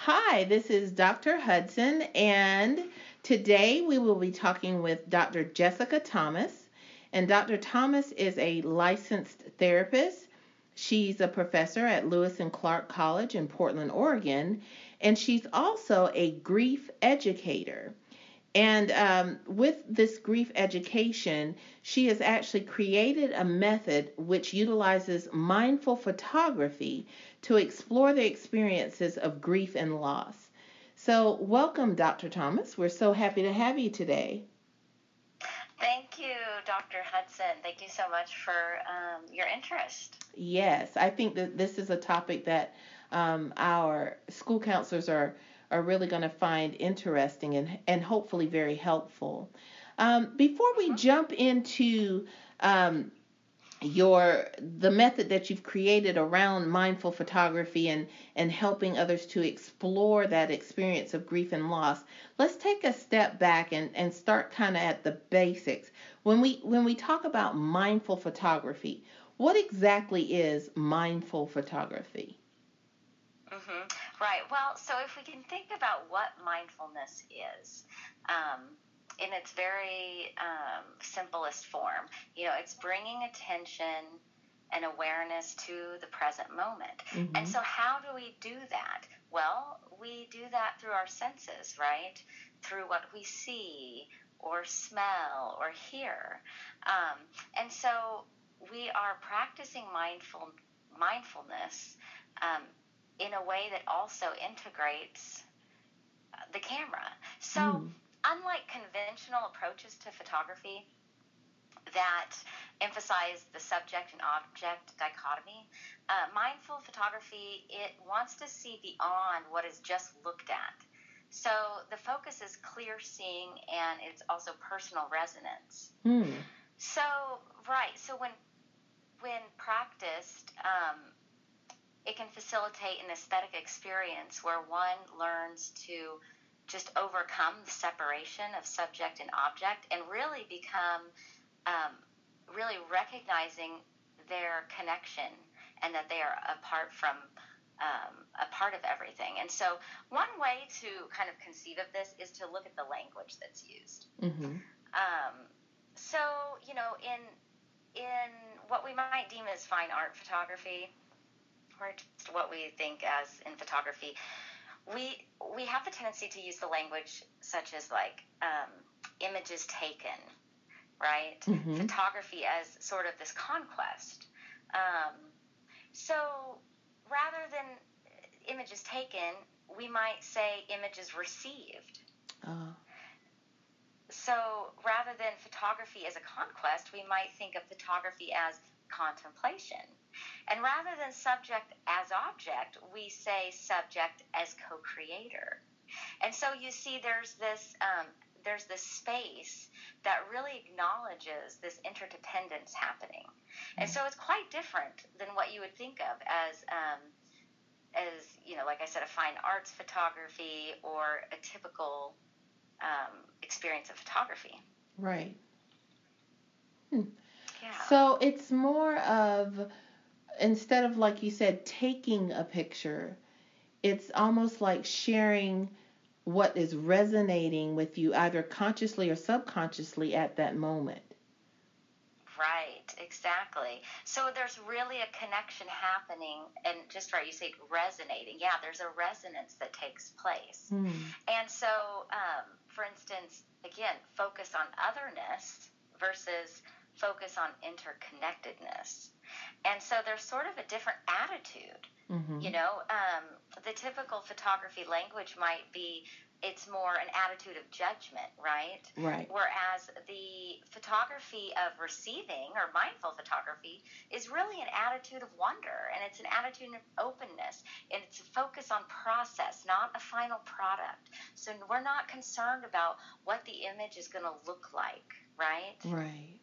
Hi, this is Dr. Hudson, and today we will be talking with Dr. Jessica Thomas. And Dr. Thomas is a licensed therapist. She's a professor at Lewis and Clark College in Portland, Oregon, and she's also a grief educator. And with this grief education, she has actually created a method which utilizes mindful photography to explore the experiences of grief and loss. So, welcome, Dr. Thomas. We're so happy to have you today. Thank you, Dr. Hudson. Thank you so much for your interest. Yes, I think that this is a topic that our school counselors are really going to find interesting and hopefully very helpful. Before we jump into um, the method that you've created around mindful photography and helping others to explore that experience of grief and loss, let's take a step back and start kind of at the basics. When we talk about mindful photography, what exactly is mindful photography? Right. Well, so if we can think about what mindfulness is, um, in its very simplest form, it's bringing attention and awareness to the present moment. And so, how do we do that? Well, we do that through our senses, right? Through what we see or smell or hear. And so, we are practicing mindfulness. Um, in a way that also integrates the camera. So, unlike conventional approaches to photography that emphasize the subject and object dichotomy, mindful photography, it wants to see beyond what is just looked at. So the focus is clear seeing and it's also personal resonance. So, right, so when practiced, it can facilitate an aesthetic experience where one learns to just overcome the separation of subject and object and really become really recognizing their connection and that they are apart from a part of everything. And so one way to kind of conceive of this is to look at the language that's used. So, in what we might deem as fine art photography, or just what we think as in photography, we have the tendency to use the language such as like images taken, right? Photography as sort of this conquest. So rather than images taken, we might say images received. So rather than photography as a conquest, we might think of photography as contemplation. And rather than subject as object, we say subject as co-creator. And so you see there's this space that really acknowledges this interdependence happening. And so it's quite different than what you would think of as like I said, a fine arts photography or a typical experience of photography. Right. Yeah. So it's more of, instead of, like you said, taking a picture, it's almost like sharing what is resonating with you, either consciously or subconsciously at that moment. Right, exactly. So there's really a connection happening, and just right, you say resonating. Yeah, there's a resonance that takes place. And so, for instance, again, focus on otherness versus focus on interconnectedness. And so there's sort of a different attitude. The typical photography language might be, it's more an attitude of judgment, right? Right. Whereas the photography of receiving, or mindful photography, is really an attitude of wonder, and it's an attitude of openness, and it's a focus on process, not a final product. So we're not concerned about what the image is going to look like, right? Right.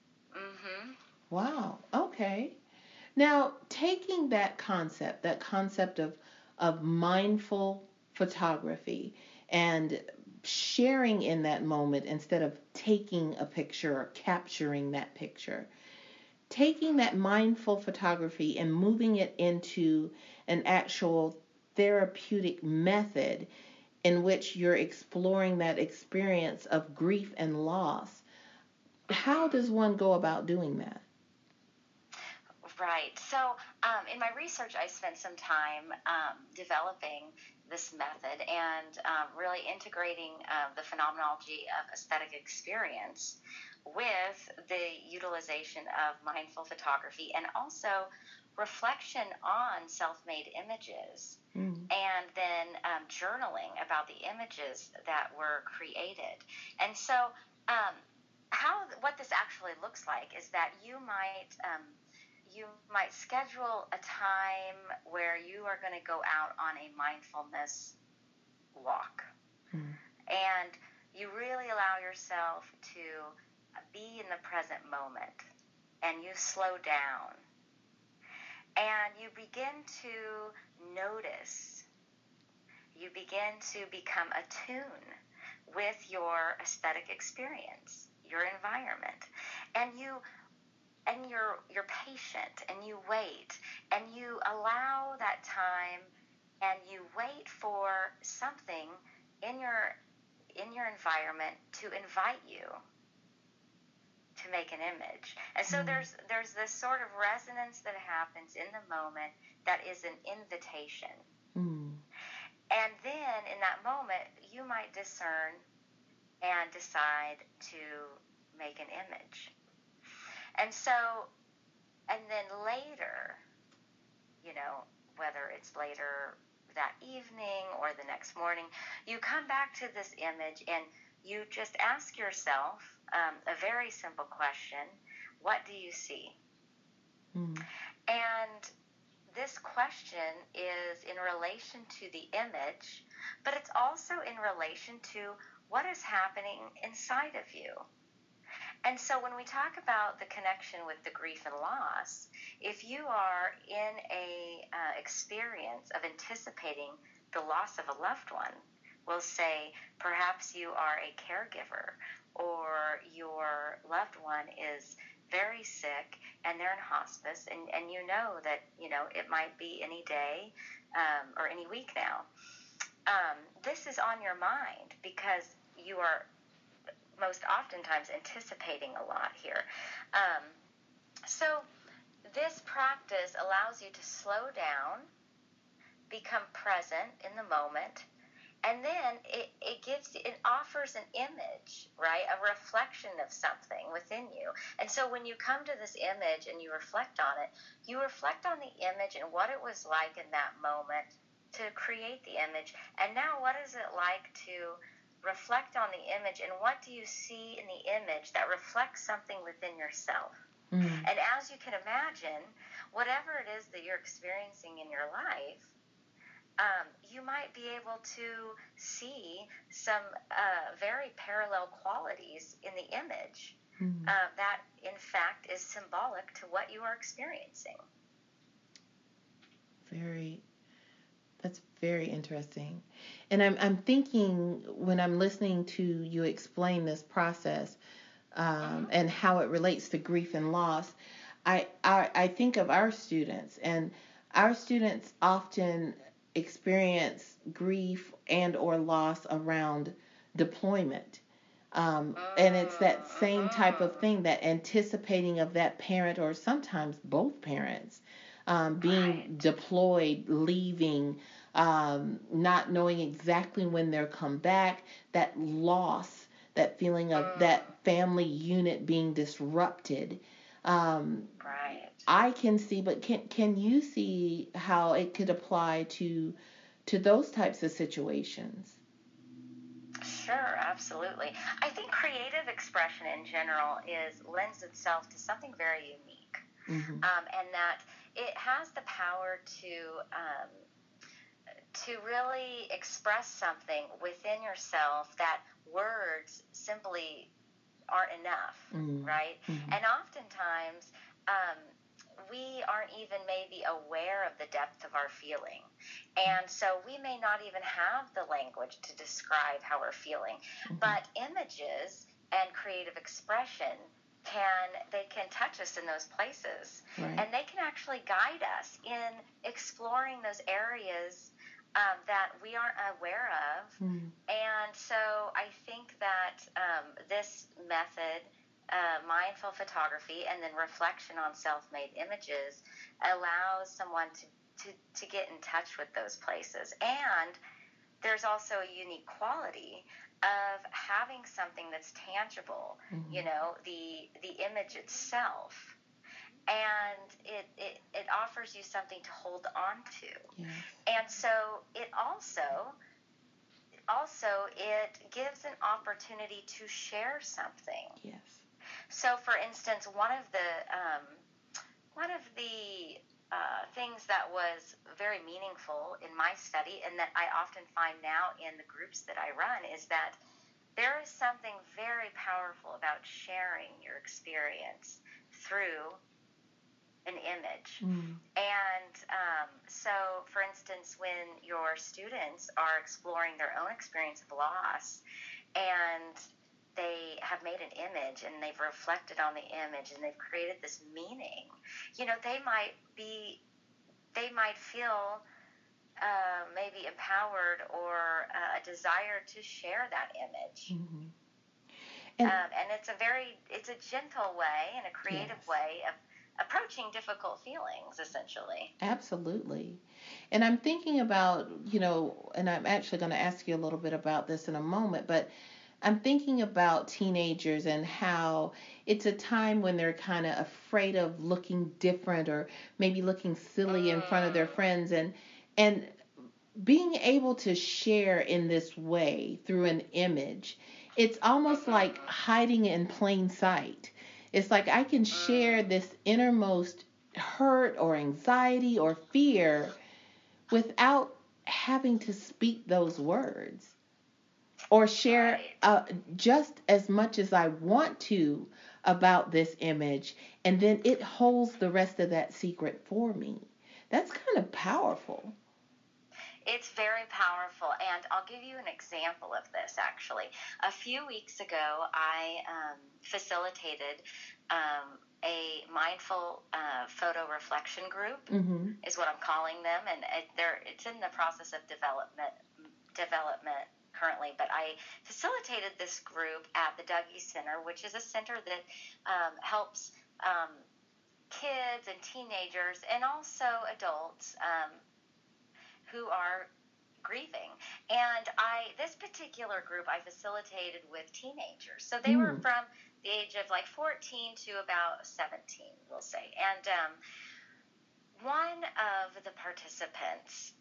Wow. Okay. Now, taking that concept of mindful photography and sharing in that moment instead of taking a picture or capturing that picture, taking that mindful photography and moving it into an actual therapeutic method in which you're exploring that experience of grief and loss. How does one go about doing that? Right. So, in my research, I spent some time developing this method and really integrating the phenomenology of aesthetic experience with the utilization of mindful photography and also reflection on self-made images, and then journaling about the images that were created. And so, what this actually looks like is that you might schedule a time where you are going to go out on a mindfulness walk. And you really allow yourself to be in the present moment, and you slow down. And you begin to notice. You begin to become attuned with your aesthetic experience, your environment. And you're patient, and you wait, and you allow that time, and you wait for something in your environment to invite you to make an image. And so there's this sort of resonance that happens in the moment that is an invitation. And then in that moment, you might discern and decide to make an image. And then later, whether it's later that evening or the next morning, you come back to this image and you just ask yourself a very simple question: what do you see? And this question is in relation to the image, but it's also in relation to what is happening inside of you. And so when we talk about the connection with the grief and loss, if you are in a experience of anticipating the loss of a loved one, we'll say perhaps you are a caregiver, or your loved one is very sick and they're in hospice, and you know that it might be any day or any week now. This is on your mind because you are most oftentimes anticipating a lot here. So this practice allows you to slow down, become present in the moment, and then it offers an image, right? A reflection of something within you. And so when you come to this image and you reflect on it, you reflect on the image and what it was like in that moment to create the image. And now what is it like to reflect on the image, and what do you see in the image that reflects something within yourself? And as you can imagine, whatever it is that you're experiencing in your life, you might be able to see some very parallel qualities in the image that, in fact, is symbolic to what you are experiencing. That's very interesting. And I'm thinking, when I'm listening to you explain this process and how it relates to grief and loss, I think of our students, and our students often experience grief and or loss around deployment. And it's that same type of thing, that anticipating of that parent, or sometimes both parents, being deployed, leaving, not knowing exactly when they'll come back, that loss, that feeling of that family unit being disrupted. I can see, but can you see how it could apply to those types of situations? Sure, absolutely. I think creative expression in general lends itself to something very unique, and that it has the power to really express something within yourself that words simply aren't enough, right? And oftentimes, we aren't even maybe aware of the depth of our feeling. And so we may not even have the language to describe how we're feeling. But images and creative expression can touch us in those places. And they can actually guide us in exploring those areas that we aren't aware of. And so I think that this method, mindful photography, and then reflection on self-made images allows someone to get in touch with those places. And there's also a unique quality of having something that's tangible, the image itself. And it offers you something to hold on to. Yes. And so it also it gives an opportunity to share something. Yes. So, for instance, one of the things that was very meaningful in my study, and that I often find now in the groups that I run, is that there is something very powerful about sharing your experience through an image. And so, for instance, when your students are exploring their own experience of loss and they have made an image and they've reflected on the image and they've created this meaning, they might feel maybe empowered or a desire to share that image. And it's a gentle way and a creative way of approaching difficult feelings, essentially. Absolutely. And I'm thinking about, and I'm actually going to ask you a little bit about this in a moment, but I'm thinking about teenagers and how it's a time when they're kind of afraid of looking different or maybe looking silly in front of their friends, and being able to share in this way through an image, it's almost like hiding in plain sight. It's like I can share this innermost hurt or anxiety or fear without having to speak those words, or share just as much as I want to about this image, and then it holds the rest of that secret for me. That's kind of powerful. It's very powerful, and I'll give you an example of this, actually. A few weeks ago, I facilitated a mindful photo reflection group, is what I'm calling them, and it's in the process of development currently, but I facilitated this group at the Dougy Center, which is a center that helps kids and teenagers and also adults who are grieving. And this particular group I facilitated with teenagers. So they were from the age of like 14 to about 17, we'll say. And one of the participants,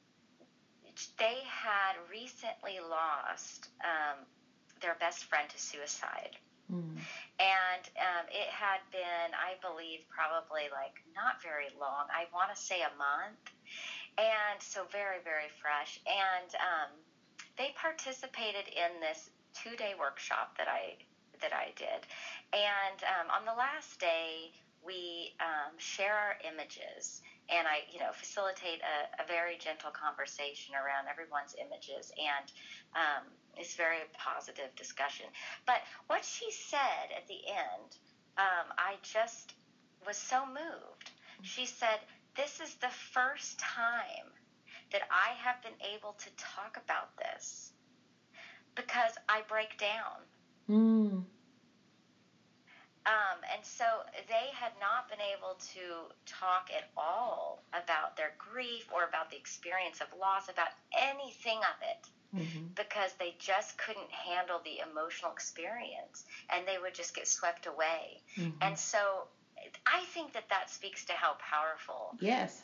they had recently lost their best friend to suicide. And it had been, I believe, probably like not very long. I want to say a month. And so very, very fresh. And they participated in this 2-day workshop that I did. And on the last day, we share our images, and I facilitate a very gentle conversation around everyone's images, and it's very positive discussion. But what she said at the end, I just was so moved. She said, "This is the first time that I have been able to talk about this because I break down." And so they had not been able to talk at all about their grief or about the experience of loss, about anything of it, because they just couldn't handle the emotional experience, and they would just get swept away. And so I think that speaks to how powerful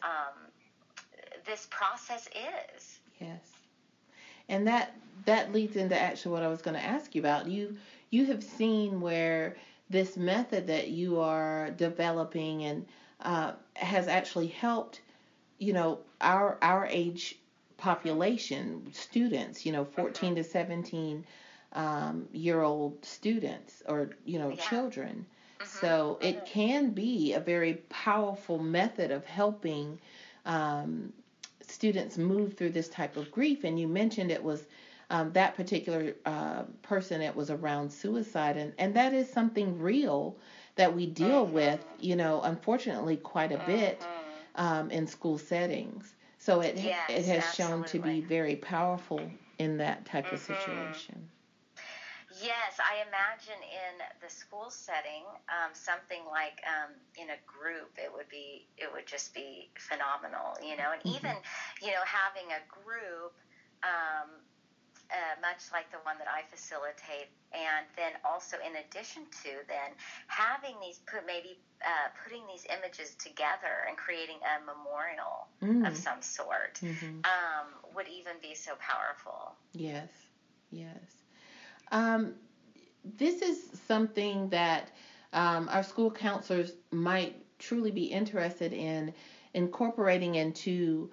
this process is. Yes. And that leads into actually what I was going to ask you about. You have seen where this method that you are developing and has actually helped, our age population, students, 14 to 17 year old students, or children. So it can be a very powerful method of helping students move through this type of grief. And you mentioned it was that particular person, it was around suicide, and that is something real that we deal with, unfortunately, quite a bit in school settings. So it Yes, has shown to be absolutely. very powerful in that type of Mm-hmm. situation. Yes, I imagine in the school setting, something like in a group, it would just be phenomenal, and Mm-hmm. even, having a group, um, much like the one that I facilitate, and then also in addition to then having putting these images together and creating a memorial of Mm. some sort, Mm-hmm. would even be so powerful. Yes. Yes. Um, this is something that our school counselors might truly be interested in incorporating into.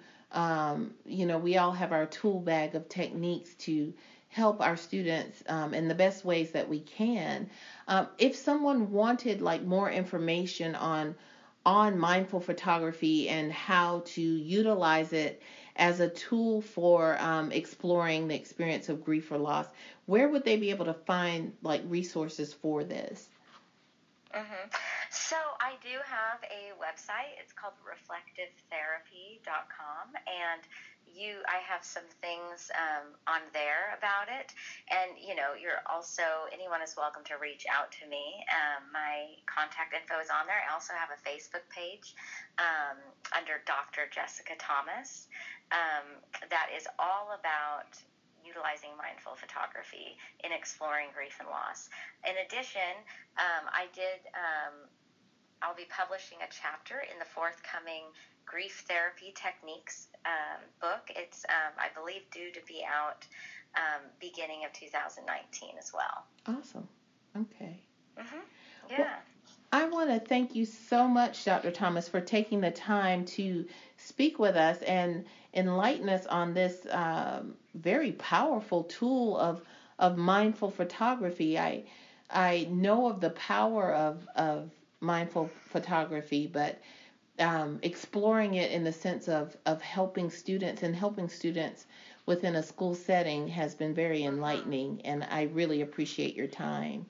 We all have our tool bag of techniques to help our students in the best ways that we can. If someone wanted like more information on mindful photography and how to utilize it as a tool for exploring the experience of grief or loss, where would they be able to find like resources for this? Mm-hmm. So I do have a website. It's called reflectivetherapy.com, and I have some things on there about it. And you're also anyone is welcome to reach out to me. My contact info is on there. I also have a Facebook page under Dr. Jessica Thomas that is all about utilizing mindful photography in exploring grief and loss. In addition, I did. I'll be publishing a chapter in the forthcoming Grief Therapy Techniques book. It's, I believe, due to be out beginning of 2019 as well. Awesome. Okay. Mm-hmm. Well, Yeah. I want to thank you so much, Dr. Thomas, for taking the time to speak with us and enlighten us on this very powerful tool of mindful photography. I know of the power of mindful photography, but exploring it in the sense of helping students within a school setting has been very Mm-hmm. enlightening, and I really appreciate your time.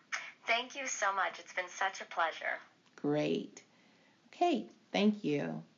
Thank you so much. It's been such a pleasure. Great. Okay, thank you.